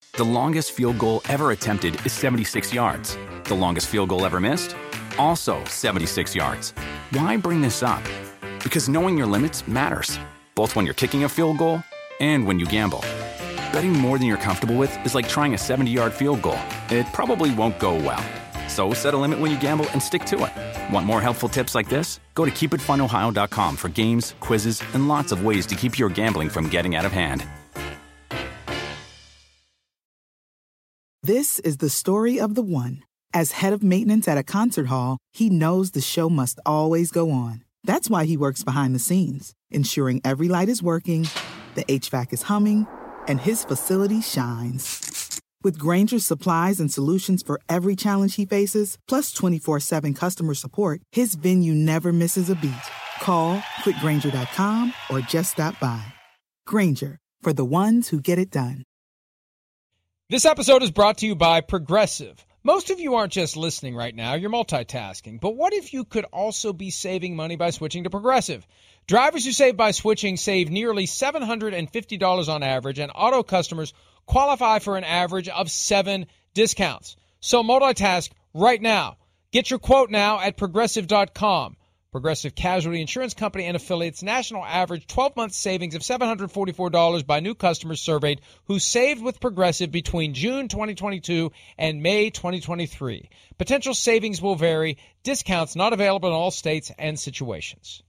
The longest field goal ever attempted is 76 yards. The longest field goal ever missed? Also 76 yards. Why bring this up? Because knowing your limits matters, both when you're kicking a field goal and when you gamble. Betting more than you're comfortable with is like trying a 70-yard field goal. It probably won't go well. So set a limit when you gamble and stick to it. Want more helpful tips like this? Go to keepitfunohio.com for games, quizzes, and lots of ways to keep your gambling from getting out of hand. This is the story of the one. As head of maintenance at a concert hall, he knows the show must always go on. That's why he works behind the scenes, ensuring every light is working, the HVAC is humming, and his facility shines. With Grainger's supplies and solutions for every challenge he faces, plus 24/7 customer support, his venue never misses a beat. Call quickgrainger.com or just stop by. Grainger, for the ones who get it done. This episode is brought to you by Progressive. Most of you aren't just listening right now, you're multitasking. But what if you could also be saving money by switching to Progressive? Drivers who save by switching save nearly $750 on average, and auto customers qualify for an average of 7 discounts. So multitask right now. Get your quote now at Progressive.com. Progressive Casualty Insurance Company and affiliates, national average 12-month savings of $744 by new customers surveyed who saved with Progressive between June 2022 and May 2023. Potential savings will vary. Discounts not available in all states and situations.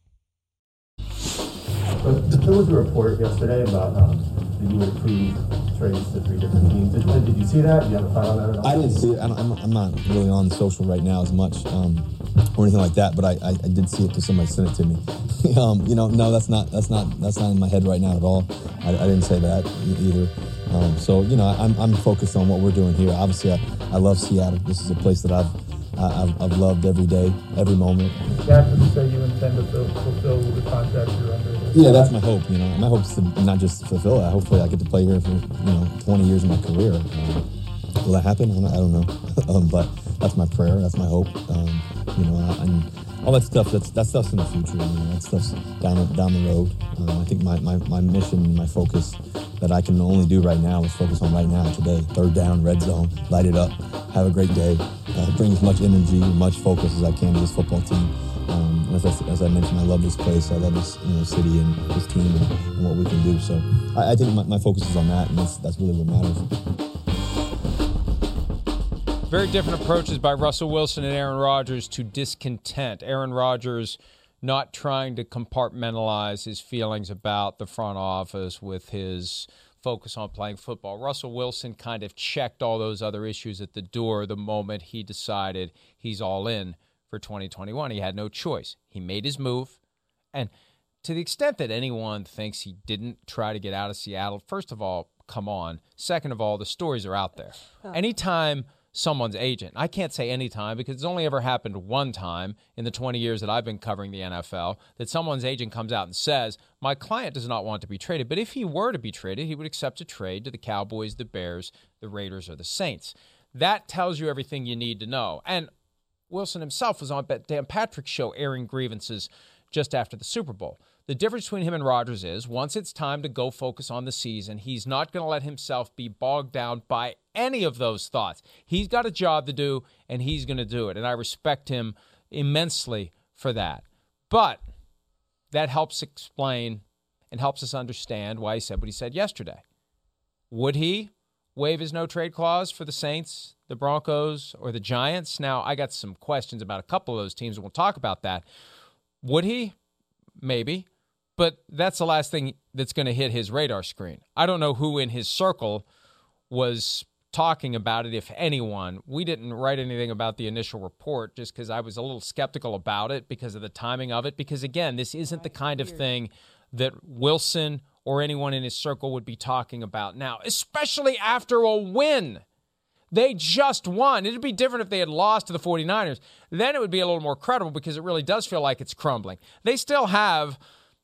But there was a report yesterday about that you would approve trades to 3 different teams. Did you see that? Do you have a thought on that at all? I didn't see it. I'm not really on social right now as much or anything like that. But I did see it because somebody sent it to me. No, that's not in my head right now at all. I didn't say that either. So I'm focused on what we're doing here. Obviously, I love Seattle. This is a place that I've loved every day, every moment. That to say you intend to fulfill the contract you're under. Yeah, that's my hope. My hope is to not just fulfill it. Hopefully, I get to play here for 20 years of my career. Will that happen? I don't know, but that's my prayer. That's my hope. And all that stuff. That stuff's in the future. That stuff's down the road. I think my mission, my focus, that I can only do right now is focus on right now, today. Third down, red zone, light it up, have a great day, bring as much energy, much focus as I can to this football team. As I mentioned, I love this place. I love this city and this team and what we can do. So I think my focus is on that, and that's really what matters. Very different approaches by Russell Wilson and Aaron Rodgers to discontent. Aaron Rodgers not trying to compartmentalize his feelings about the front office with his focus on playing football. Russell Wilson kind of checked all those other issues at the door the moment he decided he's all in for 2021. He had no choice. He made his move. And to the extent that anyone thinks he didn't try to get out of Seattle, first of all, come on. Second of all, the stories are out there. Anytime someone's agent, I can't say anytime because it's only ever happened one time in the 20 years that I've been covering the NFL, that someone's agent comes out and says, my client does not want to be traded. But if he were to be traded, he would accept a trade to the Cowboys, the Bears, the Raiders, or the Saints. That tells you everything you need to know. And Wilson himself was on Dan Patrick's show airing grievances just after the Super Bowl. The difference between him and Rodgers is once it's time to go focus on the season, he's not going to let himself be bogged down by any of those thoughts. He's got a job to do, and he's going to do it. And I respect him immensely for that. But that helps explain and helps us understand why he said what he said yesterday. Would he waive his no-trade clause for the Saints, the Broncos, or the Giants? Now, I got some questions about a couple of those teams, and we'll talk about that. Would he? Maybe. But that's the last thing that's going to hit his radar screen. I don't know who in his circle was talking about it, if anyone. We didn't write anything about the initial report just because I was a little skeptical about it because of the timing of it. Because, again, this isn't the kind of thing that Wilson or anyone in his circle would be talking about now, especially after a win. They just won. It'd be different if they had lost to the 49ers. Then it would be a little more credible because it really does feel like it's crumbling. They still have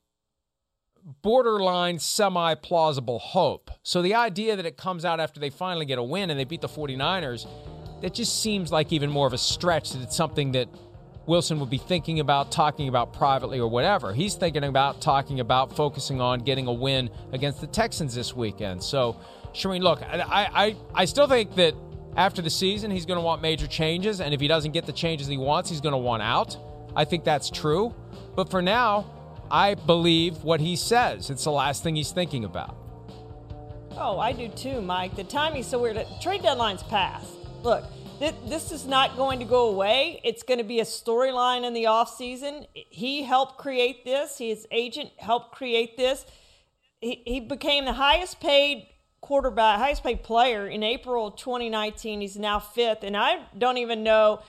borderline semi-plausible hope. So the idea that it comes out after they finally get a win and they beat the 49ers, that just seems like even more of a stretch, that it's something that Wilson would be thinking about, talking about privately or whatever. He's thinking about, talking about, focusing on getting a win against the Texans this weekend. So Shireen, look, I still think that after the season, he's going to want major changes, and if he doesn't get the changes he wants, he's going to want out. I think that's true. But for now, I believe what he says. It's the last thing he's thinking about. Oh, I do too, Mike. The timing's so weird. Trade deadline's passed. Look, this is not going to go away. It's going to be a storyline in the offseason. He helped create this. His agent helped create this. He became the highest paid quarterback, highest paid player in April 2019. He's now 5th, and I don't even know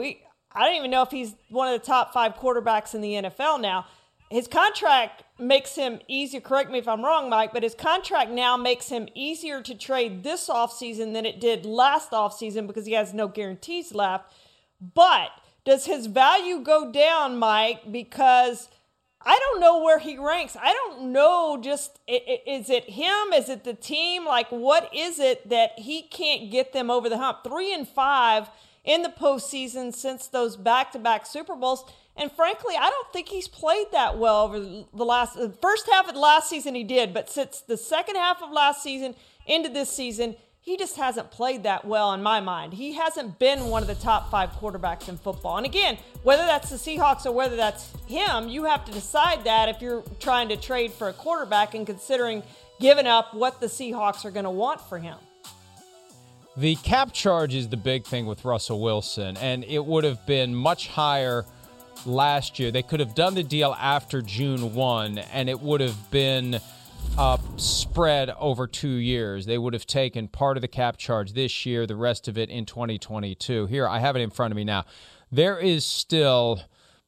if he's one of the top 5 quarterbacks in the NFL now. His contract makes him easier. Correct me if I'm wrong, Mike, but his contract now makes him easier to trade this offseason than it did last offseason because he has no guarantees left. But does his value go down, Mike, because I don't know where he ranks. I don't know, just is it him? Is it the team? Like, what is it that he can't get them over the hump? 3-5 in the postseason since those back-to-back Super Bowls. And frankly, I don't think he's played that well over the first half of the last season he did, but since the second half of last season into this season, he just hasn't played that well in my mind. He hasn't been one of the top 5 quarterbacks in football. And again, whether that's the Seahawks or whether that's him, you have to decide that if you're trying to trade for a quarterback and considering giving up what the Seahawks are going to want for him. The cap charge is the big thing with Russell Wilson, and it would have been much higher last year. They could have done the deal after June 1, and it would have been spread over 2 years. They would have taken part of the cap charge this year, the rest of it in 2022. Here, I have it in front of me now. There is still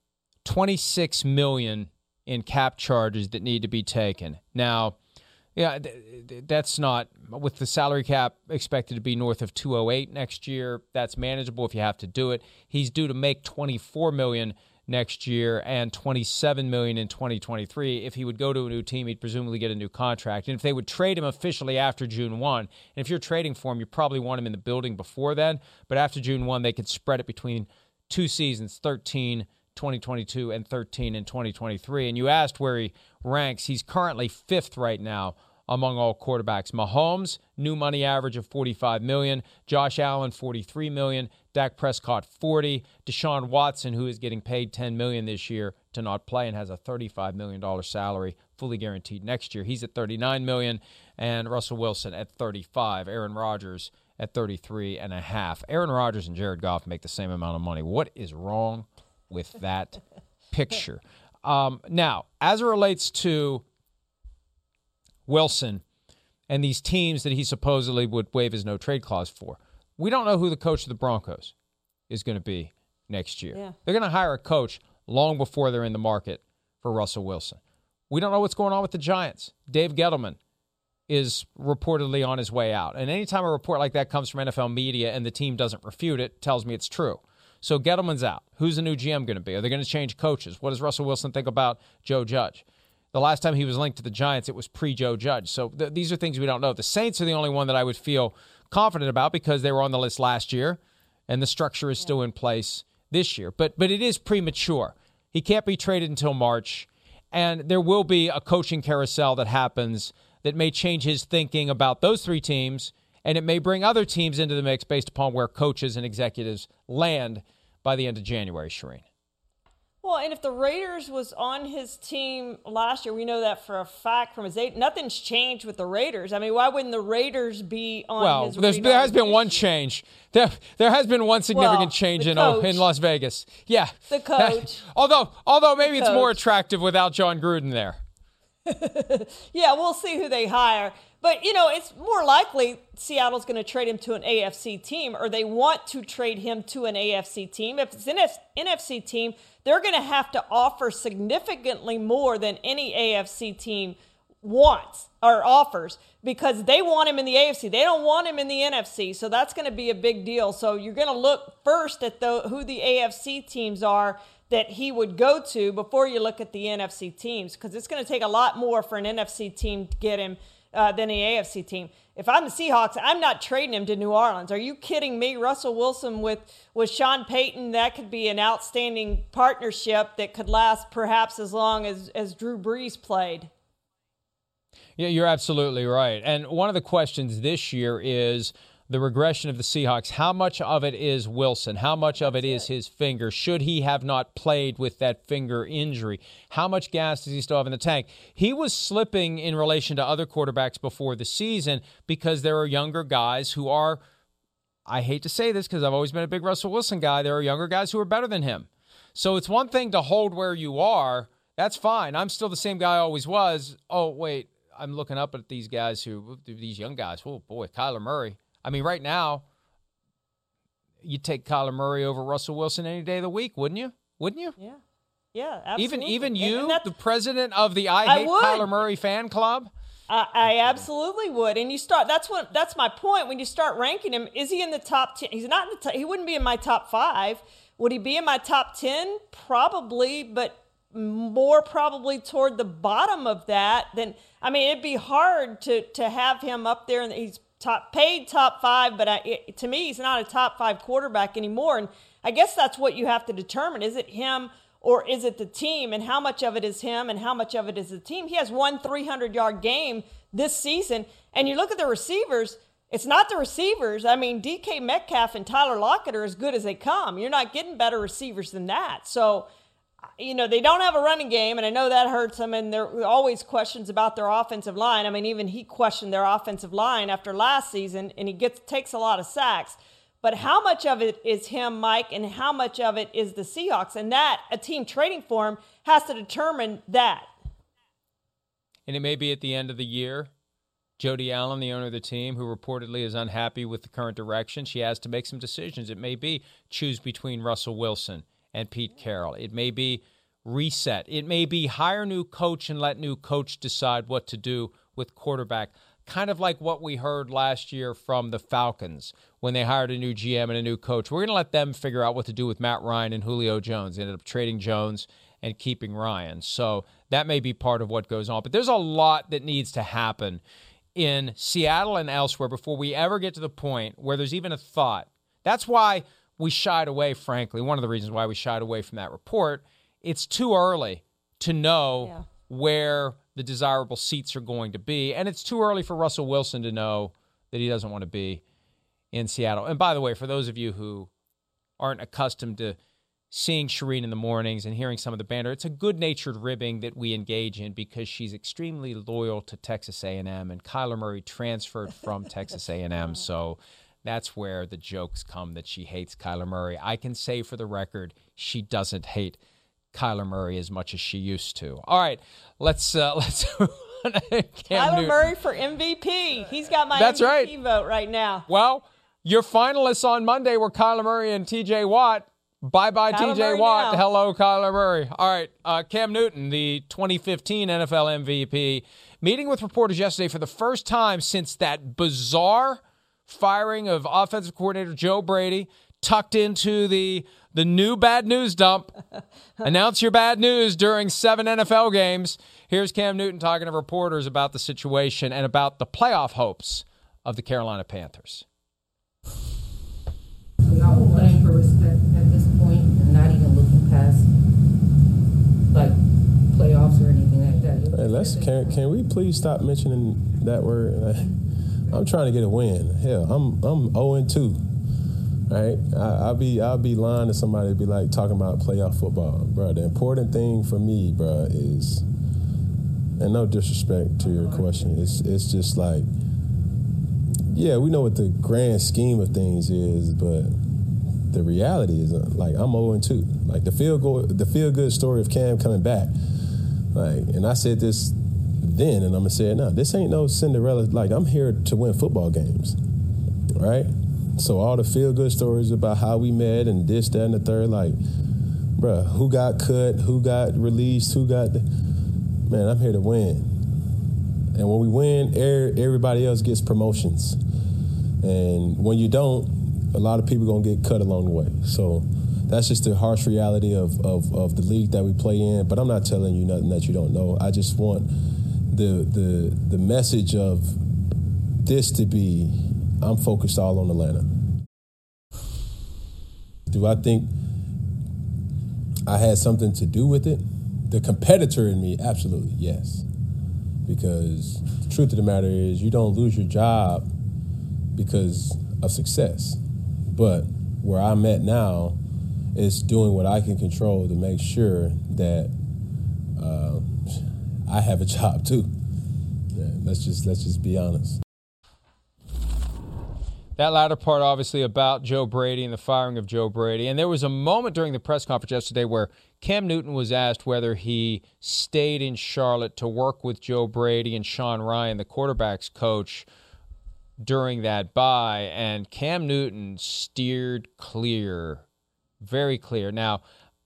$26 million in cap charges that need to be taken. Now, yeah, that's not, with the salary cap expected to be north of $208 next year, that's manageable if you have to do it. He's due to make $24 million next year and $27 million in 2023. If he would go to a new team, he'd presumably get a new contract. And if they would trade him officially after June 1, and if you're trading for him, you probably want him in the building before then. But after June 1, they could spread it between 2 seasons, 2022 and 13 in 2023. And you asked where he ranks. He's currently 5th right now among all quarterbacks. Mahomes, new money average of $45 million. Josh Allen, $43 million. Dak Prescott, $40. Deshaun Watson, who is getting paid $10 million this year to not play and has a $35 million salary fully guaranteed next year. He's at $39 million. And Russell Wilson at $35. Aaron Rodgers at $33.5. Aaron Rodgers and Jared Goff make the same amount of money. What is wrong with that picture? Now, as it relates to Wilson and these teams that he supposedly would waive his no-trade clause for, we don't know who the coach of the Broncos is going to be next year. Yeah. They're going to hire a coach long before they're in the market for Russell Wilson. We don't know what's going on with the Giants. Dave Gettleman is reportedly on his way out. And anytime a report like that comes from NFL media and the team doesn't refute it, it tells me it's true. So Gettleman's out. Who's the new GM going to be? Are they going to change coaches? What does Russell Wilson think about Joe Judge? The last time he was linked to the Giants, it was pre-Joe Judge. So these are things we don't know. The Saints are the only one that I would feel confident about because they were on the list last year, and the structure is still in place this year. But it is premature. He can't be traded until March, and there will be a coaching carousel that happens that may change his thinking about those 3 teams, and it may bring other teams into the mix based upon where coaches and executives land by the end of January, Shireen. Well, and if the Raiders was on his team last year, we know that for a fact from his age. Nothing's changed with the Raiders. I mean, why wouldn't the Raiders be on his radar? There has been one change. There has been one significant change in Las Vegas. Yeah. The coach. Although maybe it's more attractive without John Gruden there. Yeah, we'll see who they hire. But, it's more likely Seattle's going to trade him to an AFC team, or they want to trade him to an AFC team. If it's an NFC team, they're going to have to offer significantly more than any AFC team wants or offers because they want him in the AFC. They don't want him in the NFC, so that's going to be a big deal. So you're going to look first at who the AFC teams are that he would go to before you look at the NFC teams because it's going to take a lot more for an NFC team to get him than the AFC team. If I'm the Seahawks, I'm not trading him to New Orleans. Are you kidding me? Russell Wilson with Sean Payton, that could be an outstanding partnership that could last perhaps as long as Drew Brees played. Yeah, you're absolutely right. And one of the questions this year is the regression of the Seahawks. How much of it is Wilson? How much of it is his finger? Should he have not played with that finger injury? How much gas does he still have in the tank? He was slipping in relation to other quarterbacks before the season because there are younger guys who are, I hate to say this because I've always been a big Russell Wilson guy, there are younger guys who are better than him. So it's one thing to hold where you are. That's fine. I'm still the same guy I always was. Oh, wait, I'm looking up at these guys these young guys. Oh, boy, Kyler Murray. I mean, right now, you'd take Kyler Murray over Russell Wilson any day of the week, wouldn't you? Wouldn't you? Yeah. Yeah, absolutely. Even you, the president of the I Hate Kyler Murray fan club? I absolutely would. And that's my point. When you start ranking him, is he in the top 10? He's not in the top, he wouldn't be in my top 5. Would he be in my top 10? Probably, but more probably toward the bottom of that than, I mean, it'd be hard to have him up there, and he's paid top 5, but to me, he's not a top 5 quarterback anymore. And I guess that's what you have to determine. Is it him or is it the team? And how much of it is him and how much of it is the team? He has one 300-yard game this season. And you look at the receivers, it's not the receivers. I mean, DK Metcalf and Tyler Lockett are as good as they come. You're not getting better receivers than that. So, you know, they don't have a running game, and I know that hurts them, and there are always questions about their offensive line. I mean, even he questioned their offensive line after last season, and he takes a lot of sacks. But how much of it is him, Mike, and how much of it is the Seahawks? And that, a team trading for him has to determine that. And it may be at the end of the year, Jody Allen, the owner of the team, who reportedly is unhappy with the current direction, she has to make some decisions. It may be choose between Russell Wilson and Pete Carroll. It may be reset. It may be hire new coach and let new coach decide what to do with quarterback. Kind of like what we heard last year from the Falcons when they hired a new GM and a new coach. We're going to let them figure out what to do with Matt Ryan and Julio Jones. They ended up trading Jones and keeping Ryan. So that may be part of what goes on. But there's a lot that needs to happen in Seattle and elsewhere before we ever get to the point where there's even a thought. That's why we shied away, frankly. One of the reasons why we shied away from that report. It's too early to know where the desirable seats are going to be. And it's too early for Russell Wilson to know that he doesn't want to be in Seattle. And by the way, for those of you who aren't accustomed to seeing Shireen in the mornings and hearing some of the banter, it's a good-natured ribbing that we engage in because she's extremely loyal to Texas A&M, and Kyler Murray transferred from Texas A&M. So that's where the jokes come that she hates Kyler Murray. I can say for the record, she doesn't hate Kyler Murray as much as she used to. All right, let's Kyler Murray for MVP. He's got my MVP vote right now. Well, your finalists on Monday were Kyler Murray and T.J. Watt. Bye-bye, T.J. Watt. Now. Hello, Kyler Murray. All right, Cam Newton, the 2015 NFL MVP, meeting with reporters yesterday for the first time since that bizarre firing of offensive coordinator Joe Brady, tucked into the new bad news dump. Announce your bad news during 7 NFL games. Here's Cam Newton talking to reporters about the situation and about the playoff hopes of the Carolina Panthers. I'm not playing for respect at this point and not even looking past like playoffs or anything like that. Hey, can we please stop mentioning that word? I'm trying to get a win. Hell, I'm 0-2. Right, I'll be lying to somebody to be like talking about playoff football, bro. The important thing for me, bro, is, and no disrespect to your question, it's just like, yeah, we know what the grand scheme of things is, but the reality is like I'm 0-2. Like the feel good story of Cam coming back, like, and I said this then, and I'm gonna say it now. This ain't no Cinderella. Like I'm here to win football games, right? So all the feel-good stories about how we met and this, that, and the third, like, bruh, who got cut, who got released, man, I'm here to win. And when we win, everybody else gets promotions. And when you don't, a lot of people going to get cut along the way. So that's just the harsh reality of the league that we play in. But I'm not telling you nothing that you don't know. I just want the message of this to be, I'm focused all on Atlanta. Do I think I had something to do with it? The competitor in me, absolutely, yes. because the truth of the matter is you don't lose your job because of success. But where I'm at now is doing what I can control to make sure that I have a job too. Yeah, let's just be honest. That latter part, obviously, about Joe Brady and the firing of Joe Brady. And there was a moment during the press conference yesterday where Cam Newton was asked whether he stayed in Charlotte to work with Joe Brady and Sean Ryan, the quarterback's coach, during that bye. And Cam Newton steered clear, very clear. Now,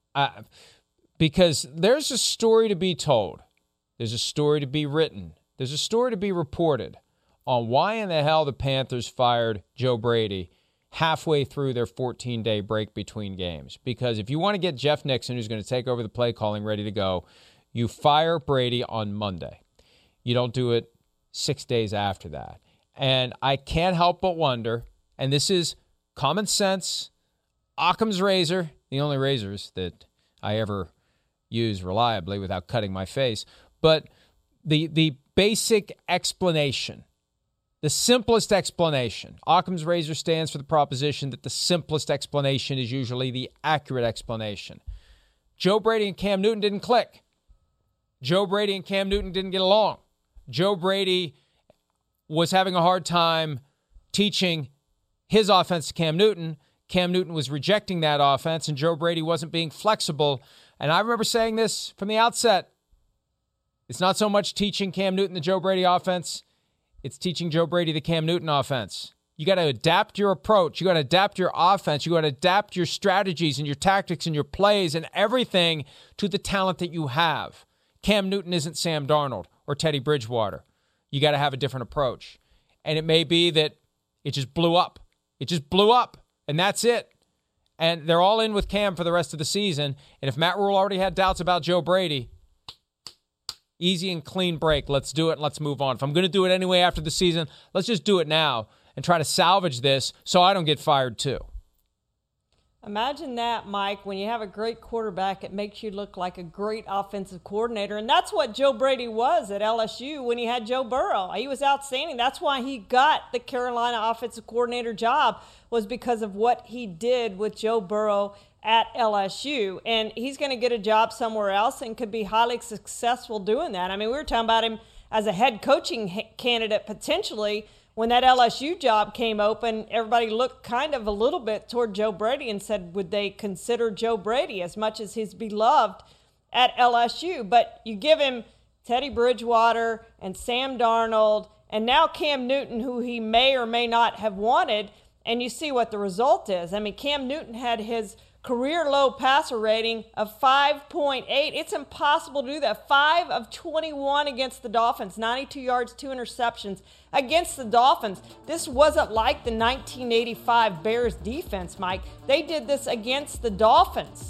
because there's a story to be told. There's a story to be written. There's a story to be reported on why in the hell the Panthers fired Joe Brady halfway through their 14-day break between games. Because if you want to get Jeff Nixon, who's going to take over the play calling, ready to go, you fire Brady on Monday. You don't do it 6 days after that. And I can't help but wonder, and this is common sense, Occam's razor, the only razors that I ever use reliably without cutting my face, but the basic explanation, the simplest explanation. Occam's razor stands for the proposition that the simplest explanation is usually the accurate explanation. Joe Brady and Cam Newton didn't click. Joe Brady and Cam Newton didn't get along. Joe Brady was having a hard time teaching his offense to Cam Newton. Cam Newton was rejecting that offense, and Joe Brady wasn't being flexible. And I remember saying this from the outset. It's not so much teaching Cam Newton the Joe Brady offense. It's teaching Joe Brady the Cam Newton offense. You got to adapt your approach. You got to adapt your offense. You got to adapt your strategies and your tactics and your plays and everything to the talent that you have. Cam Newton isn't Sam Darnold or Teddy Bridgewater. You got to have a different approach. And it may be that it just blew up. It just blew up, and that's it. And they're all in with Cam for the rest of the season. And if Matt Rule already had doubts about Joe Brady, easy and clean break. Let's do it and let's move on. If I'm going to do it anyway after the season, let's just do it now and try to salvage this so I don't get fired too. Imagine that, Mike. When you have a great quarterback, it makes you look like a great offensive coordinator. And that's what Joe Brady was at LSU when he had Joe Burrow. He was outstanding. That's why he got the Carolina offensive coordinator job, was because of what he did with Joe Burrow at LSU. And he's going to get a job somewhere else and could be highly successful doing that. I mean, we were talking about him as a head coaching candidate potentially. When that LSU job came open, everybody looked kind of a little bit toward Joe Brady and said, would they consider Joe Brady as much as he's beloved at LSU? But you give him Teddy Bridgewater and Sam Darnold and now Cam Newton, who he may or may not have wanted, and you see what the result is. I mean, Cam Newton had his career low passer rating of 5.8. It's impossible to do that. 5 of 21 against the Dolphins, 92 yards, 2 interceptions against the Dolphins. This wasn't like the 1985 Bears defense, Mike. They did this against the Dolphins.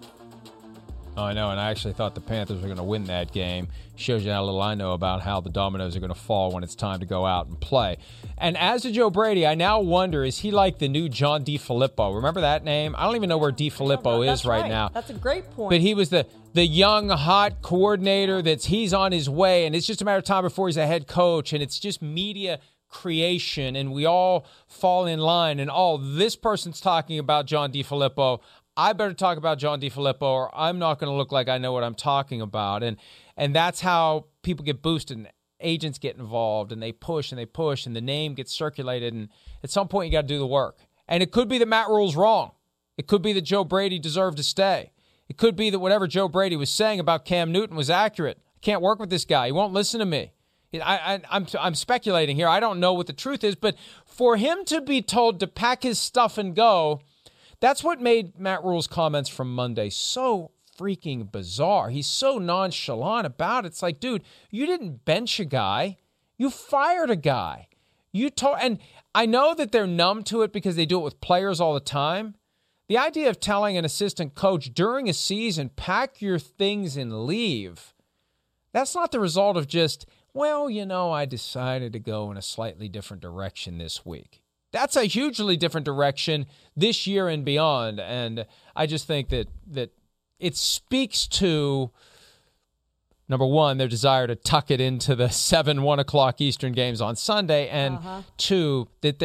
Oh, I know, and I actually thought the Panthers were going to win that game. Shows you how little I know about how the dominoes are going to fall when it's time to go out and play. And as to Joe Brady, I now wonder, is he like the new John DeFilippo? Remember that name? I don't even know where DeFilippo is right now. That's a great point. But he was the young, hot coordinator he's on his way, and it's just a matter of time before he's a head coach, and it's just media creation, and we all fall in line, and this person's talking about John DeFilippo. I better talk about John DeFilippo or I'm not going to look like I know what I'm talking about. And that's how people get boosted and agents get involved and they push and the name gets circulated. And at some point you got to do the work. And it could be that Matt Rule's wrong. It could be that Joe Brady deserved to stay. It could be that whatever Joe Brady was saying about Cam Newton was accurate. I can't work with this guy. He won't listen to me. I'm speculating here. I don't know what the truth is. But for him to be told to pack his stuff and go, that's what made Matt Rule's comments from Monday so freaking bizarre. He's so nonchalant about it. It's like, dude, you didn't bench a guy. You fired a guy. And I know that they're numb to it because they do it with players all the time. The idea of telling an assistant coach during a season, pack your things and leave, that's not the result of just, well, I decided to go in a slightly different direction this week. That's a hugely different direction this year and beyond. And I just think that it speaks to number one, their desire to tuck it into the 1 o'clock Eastern games on Sunday, and two, that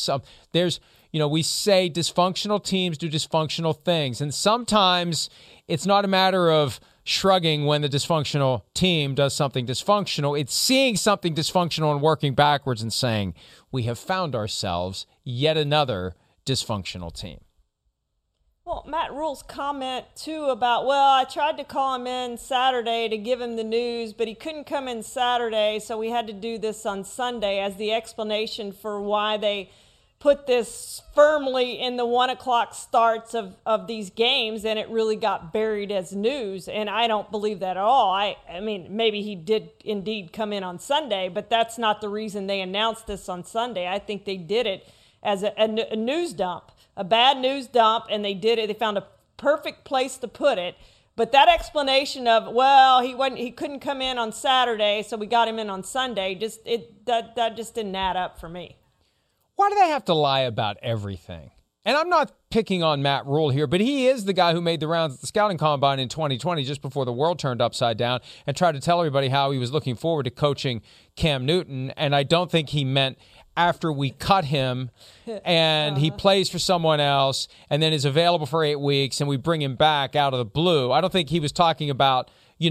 we say dysfunctional teams do dysfunctional things, and sometimes it's not a matter of shrugging when the dysfunctional team does something dysfunctional. It's seeing something dysfunctional and working backwards and saying, we have found ourselves yet another dysfunctional team. Well, Matt Rule's comment, too, about, I tried to call him in Saturday to give him the news, but he couldn't come in Saturday, so we had to do this on Sunday as the explanation for why they put this firmly in the 1 o'clock starts of these games, and it really got buried as news, and I don't believe that at all. I mean, maybe he did indeed come in on Sunday, but that's not the reason they announced this on Sunday. I think they did it as a news dump. A bad news dump, and they did it. They found a perfect place to put it. But that explanation of, he couldn't come in on Saturday, so we got him in on Sunday, that just didn't add up for me. Why do they have to lie about everything? And I'm not picking on Matt Rule here, but he is the guy who made the rounds at the scouting combine in 2020, just before the world turned upside down, and tried to tell everybody how he was looking forward to coaching Cam Newton. And I don't think he meant after we cut him and he plays for someone else and then is available for 8 weeks and we bring him back out of the blue. I don't think he was talking about,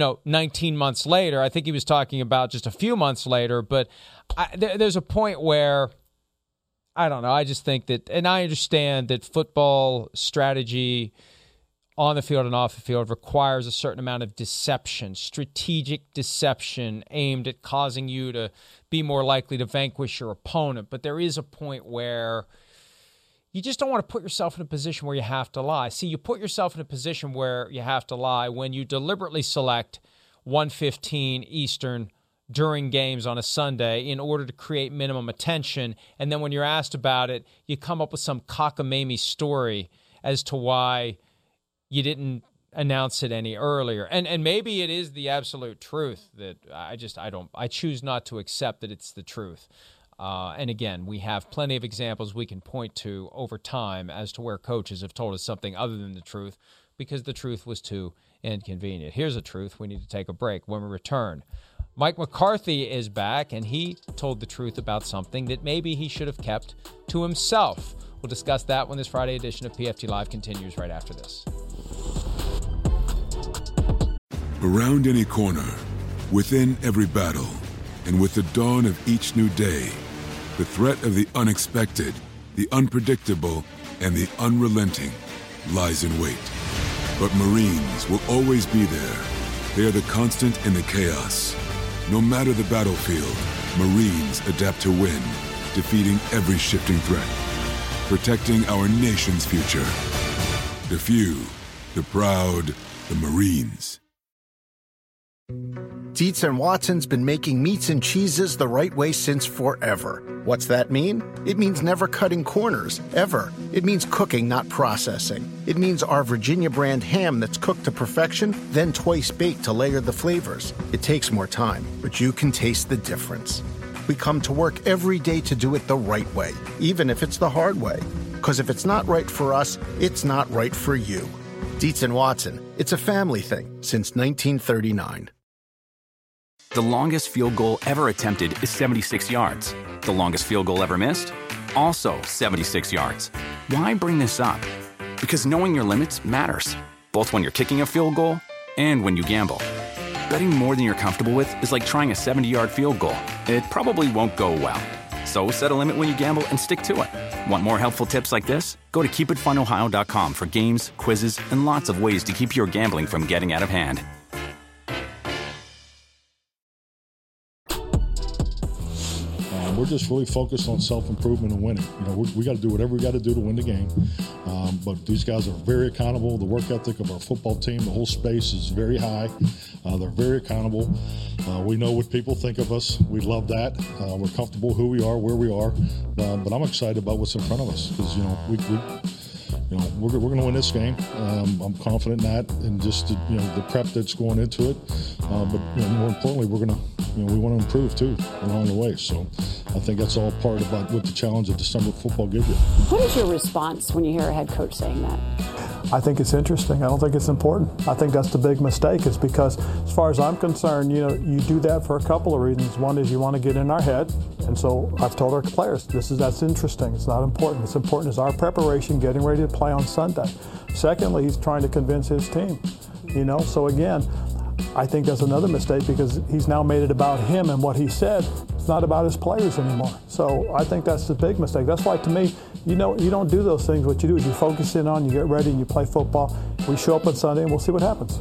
19 months later. I think he was talking about just a few months later. But there's a point where, I don't know, I just think that, and I understand that football strategy on the field and off the field requires a certain amount of deception, strategic deception aimed at causing you to be more likely to vanquish your opponent. But there is a point where you just don't want to put yourself in a position where you have to lie. See, you put yourself in a position where you have to lie when you deliberately select 1:15 Eastern during games on a Sunday in order to create minimum attention. And then when you're asked about it, you come up with some cockamamie story as to why you didn't announce it any earlier. And maybe it is the absolute truth that I choose not to accept that it's the truth. And again, we have plenty of examples we can point to over time as to where coaches have told us something other than the truth because the truth was too inconvenient. Here's the truth. We need to take a break. When we return, Mike McCarthy is back, and he told the truth about something that maybe he should have kept to himself. We'll discuss that when this Friday edition of PFT Live continues right after this. Around any corner, within every battle, and with the dawn of each new day, the threat of the unexpected, the unpredictable, and the unrelenting lies in wait. But Marines will always be there. They are the constant in the chaos. No matter the battlefield, Marines adapt to win, defeating every shifting threat, protecting our nation's future. The few, the proud, the Marines. Dietz & Watson's been making meats and cheeses the right way since forever. What's that mean? It means never cutting corners, ever. It means cooking, not processing. It means our Virginia brand ham that's cooked to perfection, then twice baked to layer the flavors. It takes more time, but you can taste the difference. We come to work every day to do it the right way, even if it's the hard way. Because if it's not right for us, it's not right for you. Dietz & Watson, it's a family thing since 1939. The longest field goal ever attempted is 76 yards. The longest field goal ever missed? Also 76 yards. Why bring this up? Because knowing your limits matters, both when you're kicking a field goal and when you gamble. Betting more than you're comfortable with is like trying a 70-yard field goal. It probably won't go well. So set a limit when you gamble and stick to it. Want more helpful tips like this? Go to keepitfunohio.com for games, quizzes, and lots of ways to keep your gambling from getting out of hand. We're just really focused on self-improvement and winning. We got to do whatever we got to do to win the game. But these guys are very accountable. The work ethic of our football team, the whole space is very high. They're very accountable. We know what people think of us. We love that. We're comfortable who we are, where we are. But I'm excited about what's in front of us because, we're going to win this game. I'm confident in that, and just the prep that's going into it. But more importantly, we want to improve too along the way. So I think that's all part about what the challenge of December football gives you. What is your response when you hear a head coach saying that? I think it's interesting. I don't think it's important. I think that's the big mistake, is because as far as I'm concerned, you do that for a couple of reasons. One is you want to get in our head. And so I've told our players, that's interesting. It's not important. What's important is our preparation, getting ready to play on Sunday. Secondly, he's trying to convince his team. So again, I think that's another mistake, because he's now made it about him and what he said. It's not about his players anymore. So I think that's the big mistake. That's why, to me, you don't do those things. What you do is you focus in on, you get ready, and you play football. We show up on Sunday, and we'll see what happens.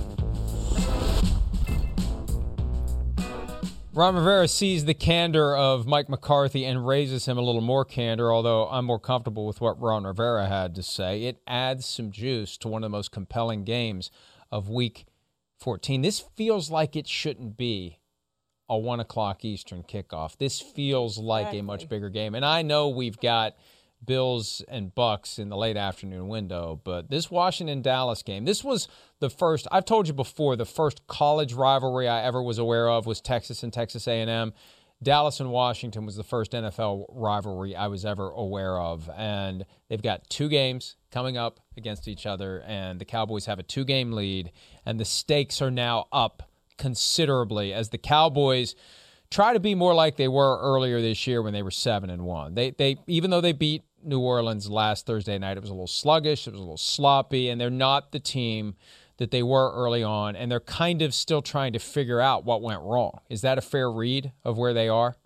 Ron Rivera sees the candor of Mike McCarthy and raises him a little more candor, although I'm more comfortable with what Ron Rivera had to say. It adds some juice to one of the most compelling games of Week 14. This feels like it shouldn't be a 1 o'clock Eastern kickoff. This feels like a much bigger game. And I know we've got Bills and Bucks in the late afternoon window, but this Washington-Dallas game, this was the first, I've told you before, the first college rivalry I ever was aware of was Texas and Texas A&M. Dallas and Washington was the first NFL rivalry I was ever aware of. And they've got 2 games coming up against each other, and the Cowboys have a 2-game lead, and the stakes are now up considerably as the Cowboys try to be more like they were earlier this year when they were 7-1. They even though they beat New Orleans last Thursday night, it was a little sluggish, it was a little sloppy, and they're not the team that they were early on, and they're kind of still trying to figure out what went wrong. Is that a fair read of where they are?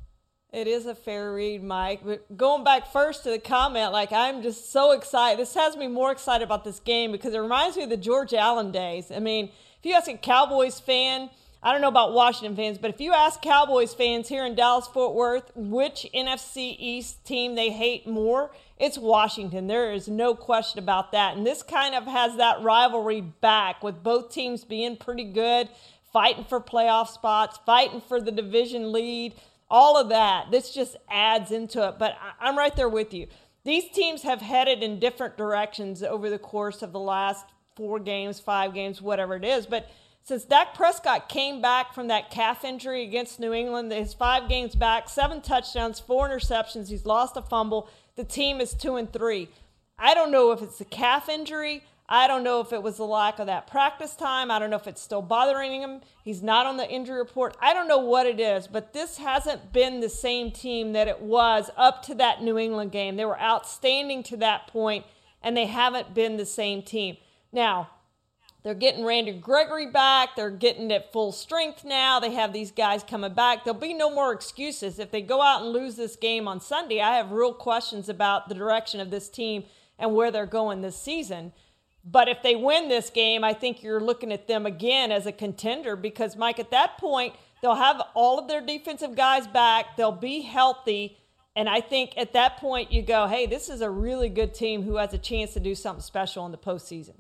It is a fair read, Mike. But going back first to the comment, I'm just so excited. This has me more excited about this game because it reminds me of the George Allen days. I mean, if you ask a Cowboys fan, I don't know about Washington fans, but if you ask Cowboys fans here in Dallas-Fort Worth which NFC East team they hate more, it's Washington. There is no question about that. And this kind of has that rivalry back with both teams being pretty good, fighting for playoff spots, fighting for the division lead, all of that. This just adds into it. But I'm right there with you. These teams have headed in different directions over the course of the last 4 games, 5 games, whatever it is. But since Dak Prescott came back from that calf injury against New England, his 5 games back, 7 touchdowns, 4 interceptions, he's lost a fumble. The team is 2-3. I don't know if it's the calf injury. I don't know if it was the lack of that practice time. I don't know if it's still bothering him. He's not on the injury report. I don't know what it is, but this hasn't been the same team that it was up to that New England game. They were outstanding to that point, and they haven't been the same team. Now, they're getting Randy Gregory back. They're getting at full strength now. They have these guys coming back. There'll be no more excuses. If they go out and lose this game on Sunday, I have real questions about the direction of this team and where they're going this season. But if they win this game, I think you're looking at them again as a contender because, Mike, at that point, they'll have all of their defensive guys back. They'll be healthy. And I think at that point you go, hey, this is a really good team who has a chance to do something special in the postseason.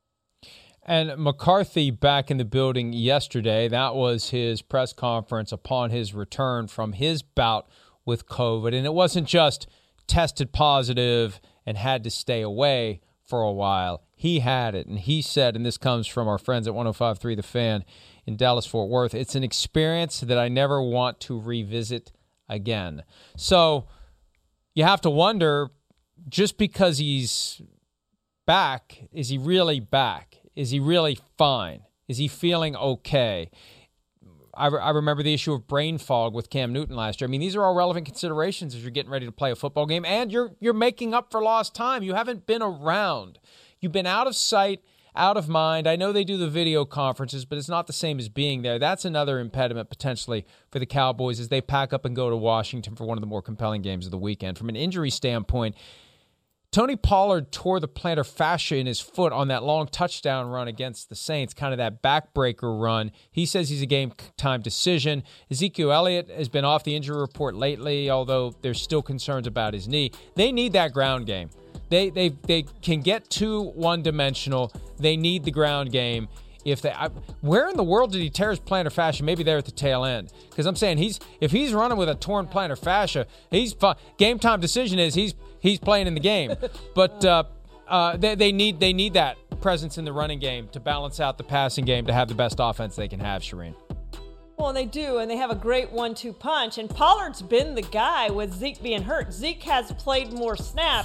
And McCarthy back in the building yesterday. That was his press conference upon his return from his bout with COVID. And it wasn't just tested positive and had to stay away for a while. He had it, and he said, and this comes from our friends at 105.3 The Fan in Dallas-Fort Worth, it's an experience that I never want to revisit again. So you have to wonder, just because he's back, is he really back? Is he really fine? Is he feeling okay? I remember the issue of brain fog with Cam Newton last year. I mean, these are all relevant considerations as you're getting ready to play a football game, and you're making up for lost time. You haven't been around. You've been out of sight, out of mind. I know they do the video conferences, but it's not the same as being there. That's another impediment potentially for the Cowboys as they pack up and go to Washington for one of the more compelling games of the weekend. From an injury standpoint, Tony Pollard tore the plantar fascia in his foot on that long touchdown run against the Saints, kind of that backbreaker run. He says he's a game-time decision. Ezekiel Elliott has been off the injury report lately, although there's still concerns about his knee. They need that ground game. They can get too one-dimensional. They need the ground game. Where in the world did he tear his plantar fascia? Maybe there at the tail end. Because I'm saying if he's running with a torn plantar fascia, game time decision is he's playing in the game. But they need that presence in the running game to balance out the passing game to have the best offense they can have, Shireen. Well, they do, and they have a great 1-2 punch. And Pollard's been the guy with Zeke being hurt. Zeke has played more snaps,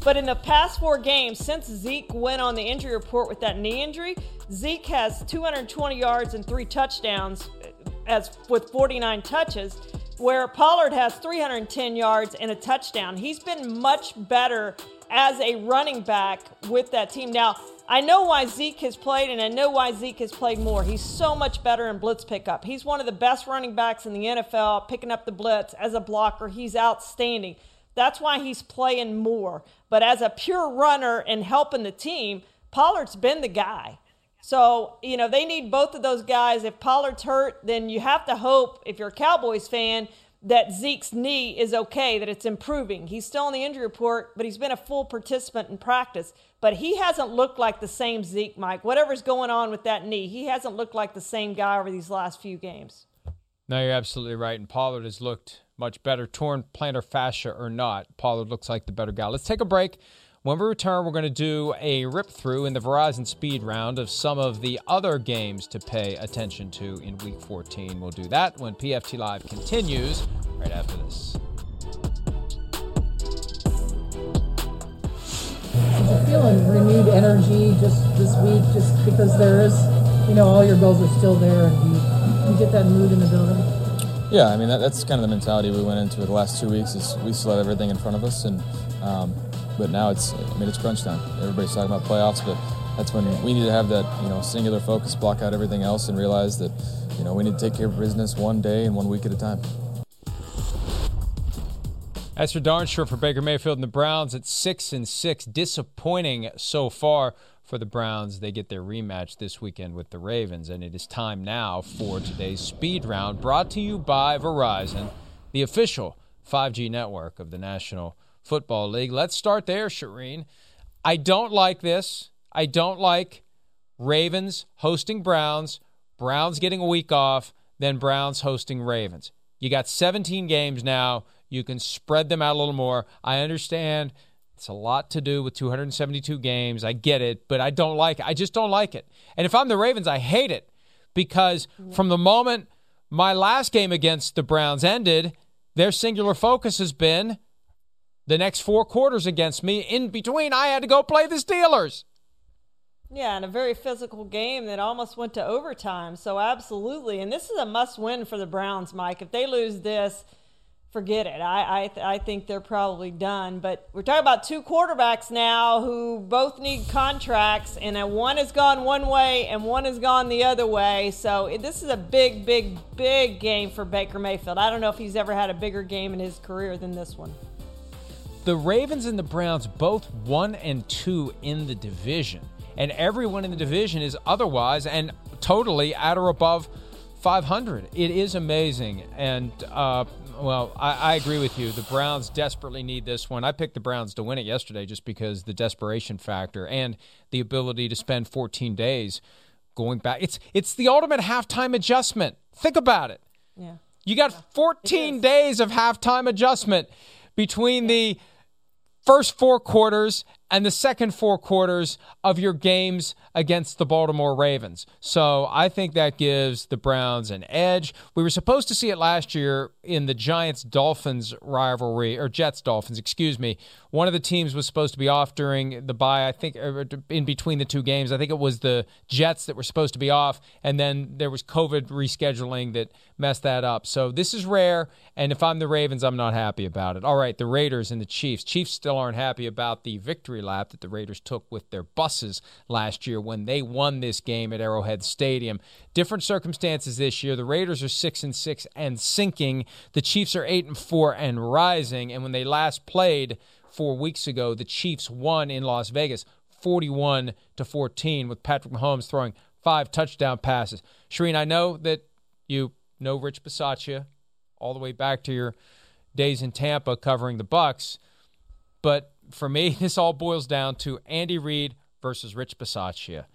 But in the past 4 games, since Zeke went on the injury report with that knee injury, Zeke has 220 yards and 3 touchdowns with 49 touches, where Pollard has 310 yards and a touchdown. He's been much better as a running back with that team. Now, I know why Zeke has played, and I know why Zeke has played more. He's so much better in blitz pickup. He's one of the best running backs in the NFL, picking up the blitz as a blocker. He's outstanding. That's why he's playing more. But as a pure runner and helping the team, Pollard's been the guy. So, they need both of those guys. If Pollard's hurt, then you have to hope, if you're a Cowboys fan, that Zeke's knee is okay, that it's improving. He's still on the injury report, but he's been a full participant in practice. But he hasn't looked like the same Zeke, Mike. Whatever's going on with that knee, he hasn't looked like the same guy over these last few games. No, you're absolutely right. And Pollard has looked much better, torn plantar fascia or not. Pollard looks like the better guy. Let's take a break. When we return, we're going to do a rip-through in the Verizon Speed Round of some of the other games to pay attention to in Week 14. We'll do that when PFT Live continues right after this. Did you feel a renewed energy just this week, just because there is, all your goals are still there, and you get that mood in the building? Yeah, I mean, that's kind of the mentality we went into the last 2 weeks, is we still have everything in front of us, and but now it's crunch time. Everybody's talking about playoffs, but that's when we need to have that, singular focus, block out everything else, and realize that, we need to take care of business one day and 1 week at a time. As for darn sure for Baker Mayfield and the Browns at 6-6, disappointing so far for the Browns. They get their rematch this weekend with the Ravens, and it is time now for today's Speed Round, brought to you by Verizon, the official 5G network of the National Football League. Let's start there, Shireen. I don't like this. I don't like Ravens hosting Browns, Browns getting a week off, then Browns hosting Ravens. You got 17 games now. You can spread them out a little more. I understand it's a lot to do with 272 games. I get it, but I don't like it. I just don't like it. And if I'm the Ravens, I hate it, because from the moment my last game against the Browns ended, their singular focus has been the next 4 quarters against me. In between, I had to go play the Steelers. Yeah, and a very physical game that almost went to overtime. So absolutely. And this is a must-win for the Browns, Mike. If they lose this, forget it. I think they're probably done. But we're talking about 2 quarterbacks now who both need contracts, and one has gone one way and one has gone the other way. So this is a big, big, big game for Baker Mayfield. I don't know if he's ever had a bigger game in his career than this one. The Ravens and the Browns both 1-2 in the division, and everyone in the division is otherwise and totally at or above 500. It is amazing, and I agree with you. The Browns desperately need this one. I picked the Browns to win it yesterday just because the desperation factor and the ability to spend 14 days going back. It's the ultimate halftime adjustment. Think about it. Yeah. You got 14 days of halftime adjustment between the first 4 quarters and the second 4 quarters of your games against the Baltimore Ravens. So I think that gives the Browns an edge. We were supposed to see it last year in the Giants-Dolphins rivalry, or Jets-Dolphins, excuse me. One of the teams was supposed to be off during the bye, I think, in between the 2 games. I think it was the Jets that were supposed to be off, and then there was COVID rescheduling that messed that up. So this is rare, and if I'm the Ravens, I'm not happy about it. All right, the Raiders and the Chiefs. Chiefs still aren't happy about the victory lap that the Raiders took with their buses last year when they won this game at Arrowhead Stadium. Different circumstances this year. The Raiders are 6-6 and sinking. The Chiefs are 8-4 and rising. And when they last played 4 weeks ago, the Chiefs won in Las Vegas 41-14 with Patrick Mahomes throwing 5 touchdown passes. Shireen, I know that you know Rich Bisaccia all the way back to your days in Tampa covering the Bucs, but for me, this all boils down to Andy Reid versus Rich Bisaccia.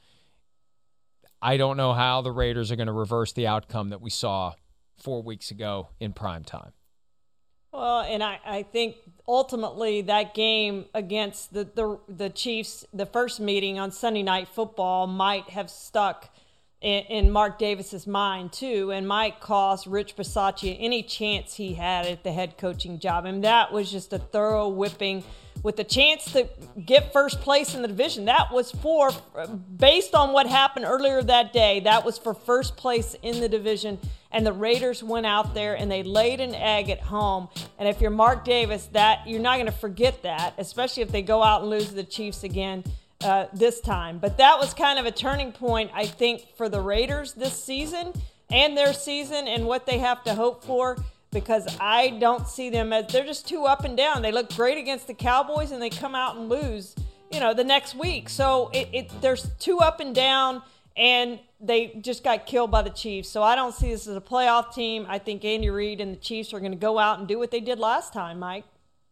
I don't know how the Raiders are going to reverse the outcome that we saw 4 weeks ago in primetime. Well, and I think ultimately that game against the Chiefs, the first meeting on Sunday Night Football, might have stuck in Mark Davis's mind too, and might cost Rich Bisaccia any chance he had at the head coaching job. And that was just a thorough whipping with the chance to get first place in the division. That was based on what happened earlier that day, that was for first place in the division. And the Raiders went out there and they laid an egg at home. And if you're Mark Davis, you're not going to forget that, especially if they go out and lose to the Chiefs again this time. But that was kind of a turning point, I think, for the Raiders this season and their season and what they have to hope for, because I don't see them as, they're just too up and down. They look great against the Cowboys and they come out and lose, the next week. So there's too up and down, and they just got killed by the Chiefs. So I don't see this as a playoff team. I think Andy Reid and the Chiefs are going to go out and do what they did last time, Mike.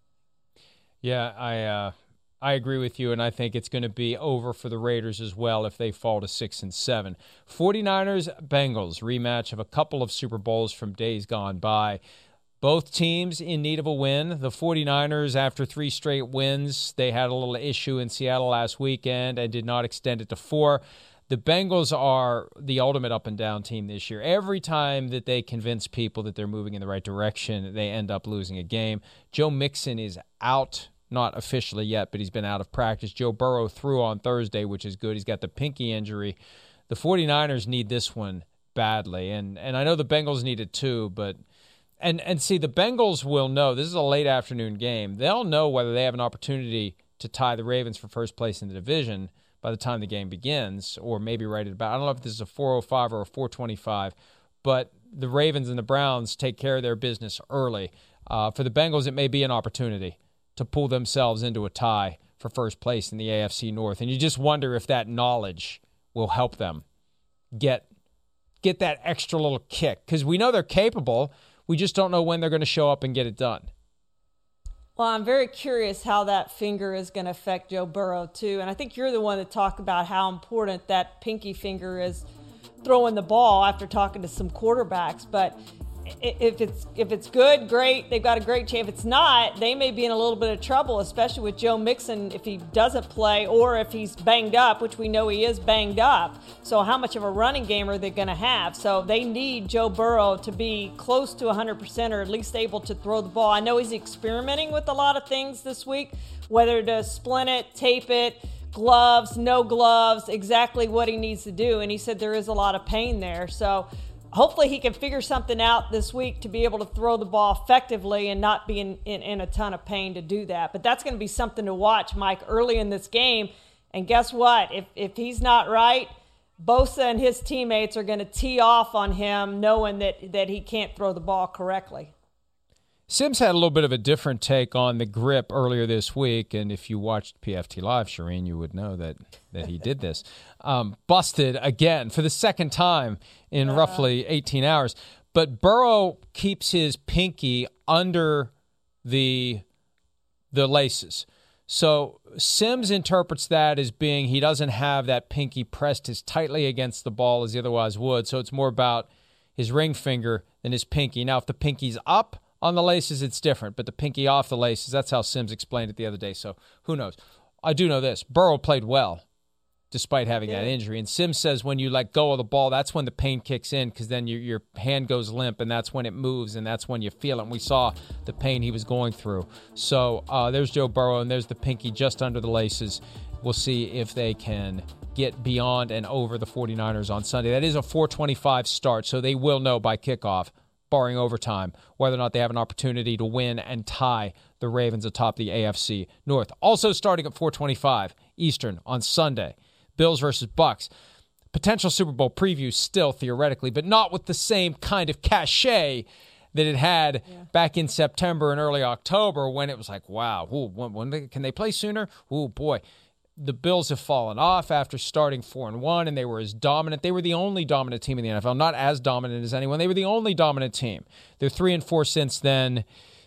Yeah, I agree with you, and I think it's going to be over for the Raiders as well if they fall to 6-7. 49ers-Bengals, rematch of a couple of Super Bowls from days gone by. Both teams in need of a win. The 49ers, after 3 straight wins, they had a little issue in Seattle last weekend and did not extend it to 4. The Bengals are the ultimate up-and-down team this year. Every time that they convince people that they're moving in the right direction, they end up losing a game. Joe Mixon is out, not officially yet, but he's been out of practice. Joe Burrow threw on Thursday, which is good. He's got the pinky injury. The 49ers need this one badly, and I know the Bengals need it too, but and see, the Bengals will know. This is a late afternoon game. They'll know whether they have an opportunity to tie the Ravens for first place in the division by the time the game begins, or maybe right at about, I don't know if this is a 4:05 or a 4:25, but the Ravens and the Browns take care of their business early. For the Bengals, it may be an opportunity to pull themselves into a tie for first place in the AFC North. And you just wonder if that knowledge will help them get that extra little kick, because we know they're capable. We just don't know when they're going to show up and get it done. Well, I'm very curious how that finger is going to affect Joe Burrow, too. And I think you're the one that talked about how important that pinky finger is throwing the ball after talking to some quarterbacks. But if it's good, great. They've got a great chance. If it's not, they may be in a little bit of trouble, especially with Joe Mixon if he doesn't play or if he's banged up, which we know he is banged up. So how much of a running game are they going to have? So they need Joe Burrow to be close to 100% or at least able to throw the ball. I know he's experimenting with a lot of things this week, whether to splint it, tape it, gloves, no gloves, exactly what he needs to do. And he said there is a lot of pain there. So hopefully he can figure something out this week to be able to throw the ball effectively and not be in a ton of pain to do that. But that's going to be something to watch, Mike, early in this game. And guess what? If he's not right, Bosa and his teammates are going to tee off on him knowing that he can't throw the ball correctly. Sims had a little bit of a different take on the grip earlier this week, and if you watched PFT Live, Shireen, you would know that he did this. Busted again for the second time in roughly 18 hours. But Burrow keeps his pinky under the laces. So Sims interprets that as being he doesn't have that pinky pressed as tightly against the ball as he otherwise would. So it's more about his ring finger than his pinky. Now, if the pinky's up on the laces, it's different, but the pinky off the laces, that's how Sims explained it the other day, so who knows. I do know this. Burrow played well despite having that injury, and Sims says when you let go of the ball, that's when the pain kicks in, because then your hand goes limp, and that's when it moves, and that's when you feel it. And we saw the pain he was going through. So there's Joe Burrow, and there's the pinky just under the laces. We'll see if they can get beyond and over the 49ers on Sunday. That is a 4:25 start, so they will know by kickoff, barring overtime, whether or not they have an opportunity to win and tie the Ravens atop the AFC North. Also starting at 4:25 Eastern on Sunday, Bills versus Bucks. Potential Super Bowl preview still theoretically, but not with the same kind of cachet that it had back in September and early October when it was like, wow, when can they play sooner? Oh, boy. The Bills have fallen off after starting 4-1, and they were as dominant. They were the only dominant team in the NFL, not as dominant as anyone. They were the only dominant team. They're 3-4 since then.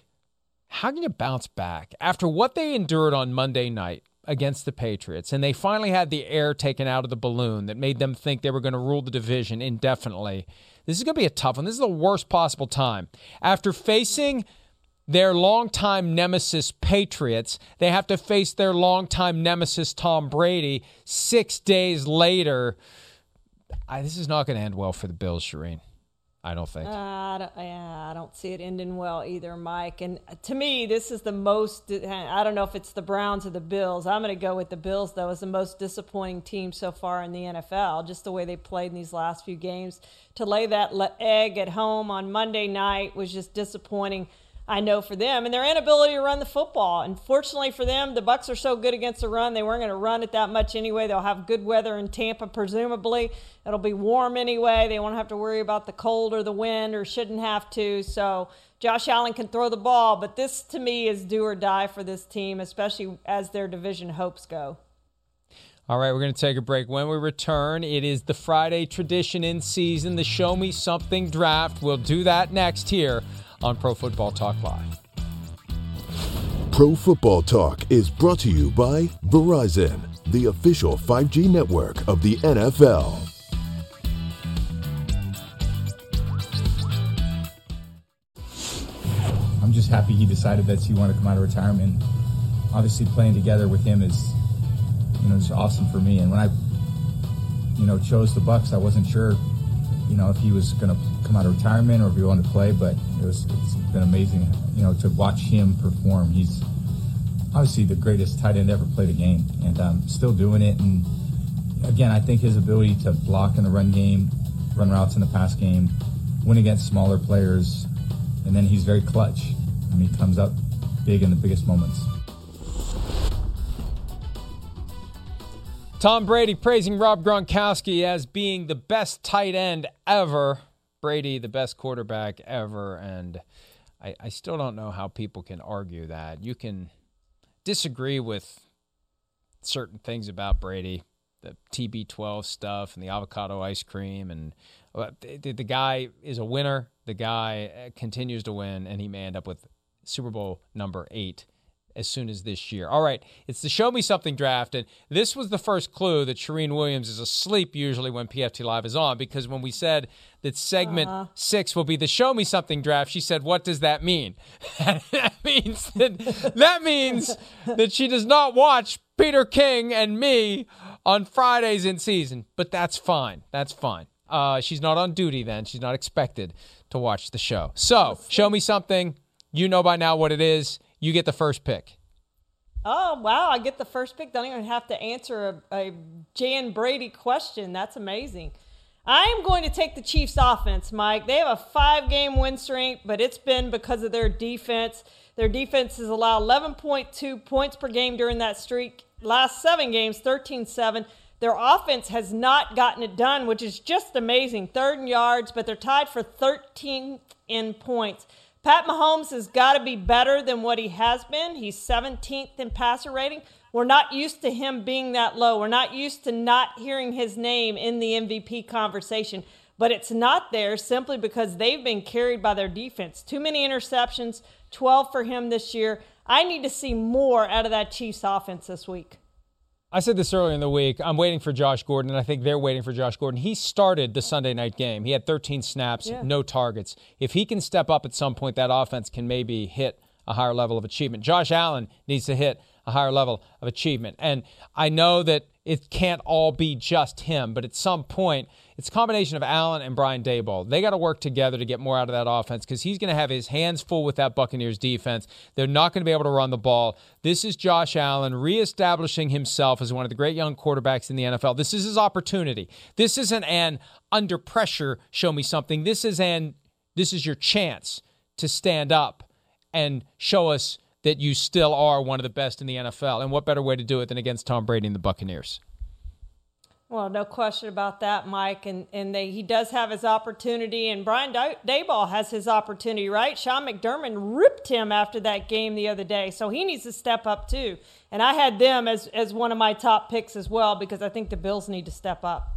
How can you bounce back after what they endured on Monday night against the Patriots? And they finally had the air taken out of the balloon that made them think they were going to rule the division indefinitely. This is going to be a tough one. This is the worst possible time. After facing their longtime nemesis Patriots, they have to face their longtime nemesis Tom Brady 6 days later. This is not going to end well for the Bills, Shireen. I don't think. I don't see it ending well either, Mike. And to me, this is the most, I don't know if it's the Browns or the Bills. I'm going to go with the Bills, though, as the most disappointing team so far in the NFL. Just the way they played in these last few games. To lay that egg at home on Monday night was just disappointing, I know, for them. And their inability to run the football. Unfortunately for them, the Bucs are so good against the run, they weren't going to run it that much anyway. They'll have good weather in Tampa, presumably. It'll be warm anyway. They won't have to worry about the cold or the wind, or shouldn't have to. So Josh Allen can throw the ball. But this, to me, is do or die for this team, especially as their division hopes go. All right, we're going to take a break. When we return, it is the Friday tradition in season, the Show Me Something draft. We'll do that next here on Pro Football Talk Live. Pro Football Talk is brought to you by Verizon, the official 5G network of the NFL. I'm just happy he decided that he wanted to come out of retirement. Obviously, playing together with him is, just awesome for me. And when I, chose the Bucs, I wasn't sure, if he was going to come out of retirement or if he wanted to play, but it's been amazing, to watch him perform. He's obviously the greatest tight end ever played a game, and still doing it. And again, I think his ability to block in the run game, run routes in the pass game, win against smaller players, and then he's very clutch. He comes up big in the biggest moments. Tom Brady praising Rob Gronkowski as being the best tight end ever. Brady, the best quarterback ever. And I still don't know how people can argue that. You can disagree with certain things about Brady, the TB12 stuff and the avocado ice cream. And the guy is a winner. The guy continues to win, and he may end up with Super Bowl number 8 as soon as this year. All right, it's the Show Me Something draft, and this was the first clue that Shereen Williams is asleep usually when PFT Live is on, because when we said that segment 6 will be the Show Me Something draft, she said, what does that mean? that means that she does not watch Peter King and me on Fridays in season, but that's fine. That's fine. She's not on duty then. She's not expected to watch the show. So, Show Me Something. You know by now what it is. You get the first pick. Oh, wow. I get the first pick. Don't even have to answer a Jan Brady question. That's amazing. I am going to take the Chiefs offense, Mike. They have a 5-game win streak, but it's been because of their defense. Their defense has allowed 11.2 points per game during that streak. Last 7 games, 13-7. Their offense has not gotten it done, which is just amazing. 3rd in yards, but they're tied for 13th in points. Pat Mahomes has got to be better than what he has been. He's 17th in passer rating. We're not used to him being that low. We're not used to not hearing his name in the MVP conversation. But it's not there simply because they've been carried by their defense. Too many interceptions, 12 for him this year. I need to see more out of that Chiefs offense this week. I said this earlier in the week. I'm waiting for Josh Gordon, and I think they're waiting for Josh Gordon. He started the Sunday night game. He had 13 snaps, no targets. If he can step up at some point, that offense can maybe hit a higher level of achievement. Josh Allen needs to hit a higher level of achievement. And I know that it can't all be just him, but at some point, it's a combination of Allen and Brian Daboll. They got to work together to get more out of that offense because he's going to have his hands full with that Buccaneers defense. They're not going to be able to run the ball. This is Josh Allen reestablishing himself as one of the great young quarterbacks in the NFL. This is his opportunity. This isn't an under pressure show me something. This is your chance to stand up and show us that you still are one of the best in the NFL. And what better way to do it than against Tom Brady and the Buccaneers? Well, no question about that, Mike. And he does have his opportunity, and Brian Daboll has his opportunity, right? Sean McDermott ripped him after that game the other day, so he needs to step up too. And I had them as one of my top picks as well because I think the Bills need to step up.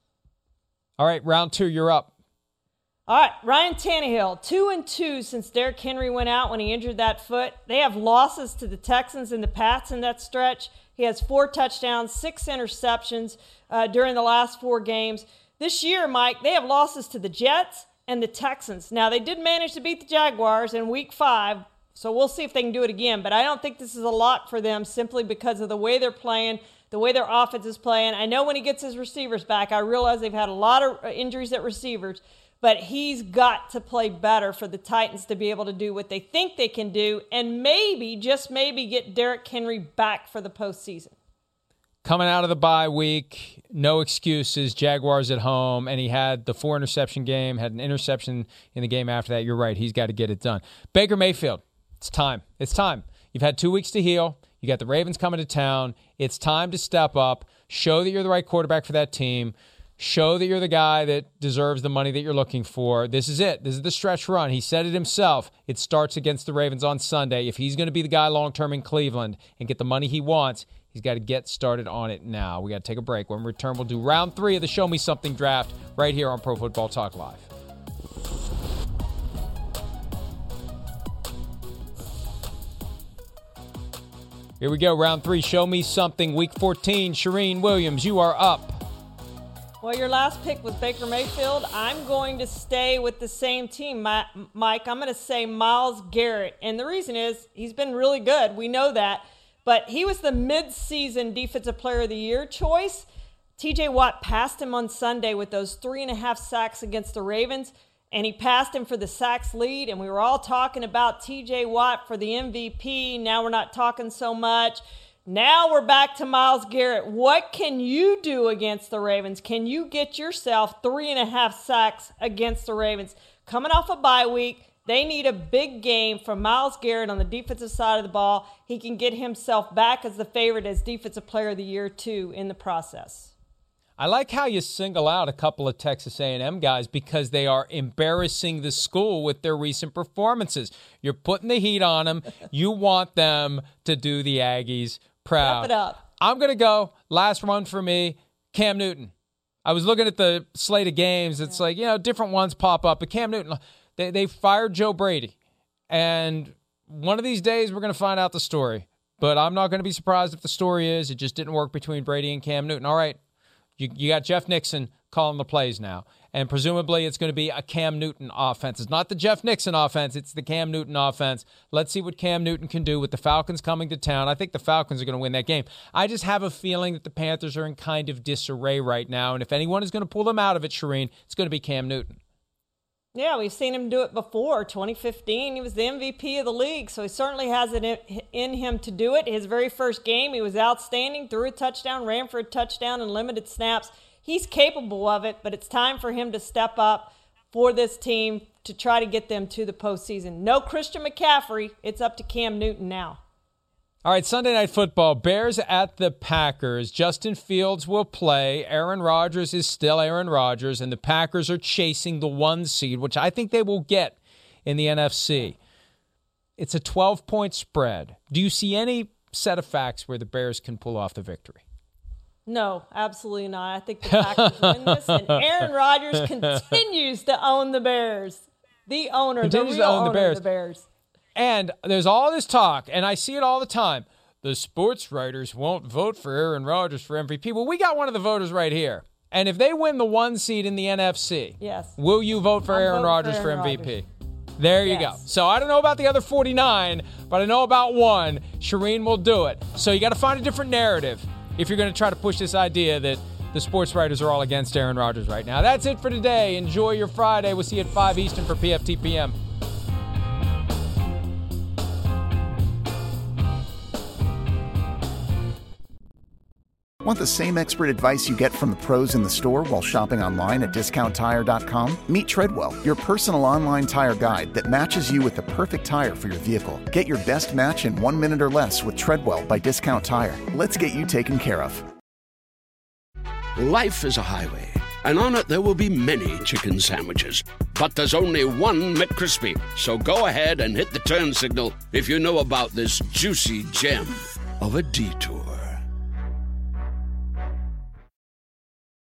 All right, round 2, you're up. All right, Ryan Tannehill, 2-2 since Derrick Henry went out when he injured that foot. They have losses to the Texans and the Pats in that stretch. He has 4 touchdowns, 6 interceptions during the last 4 games. This year, Mike, they have losses to the Jets and the Texans. Now, they did manage to beat the Jaguars in Week 5, so we'll see if they can do it again. But I don't think this is a lot for them simply because of the way they're playing, the way their offense is playing. I know when he gets his receivers back, I realize they've had a lot of injuries at receivers, but he's got to play better for the Titans to be able to do what they think they can do and maybe, just maybe, get Derrick Henry back for the postseason. Coming out of the bye week, no excuses, Jaguars at home, and he had the 4-interception game, had an interception in the game after that. You're right, he's got to get it done. Baker Mayfield, it's time. It's time. You've had 2 weeks to heal. You got the Ravens coming to town. It's time to step up, show that you're the right quarterback for that team, show that you're the guy that deserves the money that you're looking for. This is it. This is the stretch run. He said it himself. It starts against the Ravens on Sunday. If he's going to be the guy long-term in Cleveland and get the money he wants, he's got to get started on it now. We got to take a break. When we return, we'll do round 3 of the Show Me Something draft right here on Pro Football Talk Live. Here we go, round 3, Show Me Something, Week 14. Charean Williams, you are up. Well, your last pick was Baker Mayfield. I'm going to stay with the same team, Mike. I'm going to say Myles Garrett. And the reason is he's been really good. We know that. But he was the mid-season Defensive Player of the Year choice. T.J. Watt passed him on Sunday with those 3.5 sacks against the Ravens. And he passed him for the sacks lead. And we were all talking about T.J. Watt for the MVP. Now we're not talking so much. Now we're back to Myles Garrett. What can you do against the Ravens? Can you get yourself 3.5 sacks against the Ravens? Coming off a bye week, they need a big game from Myles Garrett on the defensive side of the ball. He can get himself back as the favorite as Defensive Player of the Year, too, in the process. I like how you single out a couple of Texas A&M guys because they are embarrassing the school with their recent performances. You're putting the heat on them. You want them to do the Aggies proud. Wrap it up. I'm going to go, last one for me, Cam Newton. I was looking at the slate of games. It's like, different ones pop up. But Cam Newton, they fired Joe Brady. And one of these days we're going to find out the story. But I'm not going to be surprised if the story is it just didn't work between Brady and Cam Newton. All right, you got Jeff Nixon calling the plays now. And presumably it's going to be a Cam Newton offense. It's not the Jeff Nixon offense. It's the Cam Newton offense. Let's see what Cam Newton can do with the Falcons coming to town. I think the Falcons are going to win that game. I just have a feeling that the Panthers are in kind of disarray right now. And if anyone is going to pull them out of it, Charean, it's going to be Cam Newton. Yeah, we've seen him do it before. 2015, he was the MVP of the league, so he certainly has it in him to do it. His very first game, he was outstanding, threw a touchdown, ran for a touchdown in limited snaps. He's capable of it, but it's time for him to step up for this team to try to get them to the postseason. No Christian McCaffrey. It's up to Cam Newton now. All right, Sunday Night Football, Bears at the Packers. Justin Fields will play. Aaron Rodgers is still Aaron Rodgers, and the Packers are chasing the 1 seed, which I think they will get in the NFC. It's a 12-point spread. Do you see any set of facts where the Bears can pull off the victory? No, absolutely not. I think the Packers win this, and Aaron Rodgers continues to own the Bears. The owner, the real owner of the Bears. And there's all this talk, and I see it all the time. The sports writers won't vote for Aaron Rodgers for MVP. Well, we got one of the voters right here. And if they win the 1 seed in the NFC, yes, will you vote for Aaron Rodgers for MVP? There you go. So I don't know about the other 49, but I know about one. Charean will do it. So you got to find a different narrative if you're going to try to push this idea that the sports writers are all against Aaron Rodgers right now. That's it for today. Enjoy your Friday. We'll see you at 5 Eastern for PFTPM. Want the same expert advice you get from the pros in the store while shopping online at DiscountTire.com? Meet Treadwell, your personal online tire guide that matches you with the perfect tire for your vehicle. Get your best match in 1 minute or less with Treadwell by Discount Tire. Let's get you taken care of. Life is a highway, and on it there will be many chicken sandwiches. But there's only one McCrispy. So go ahead and hit the turn signal if you know about this juicy gem of a detour.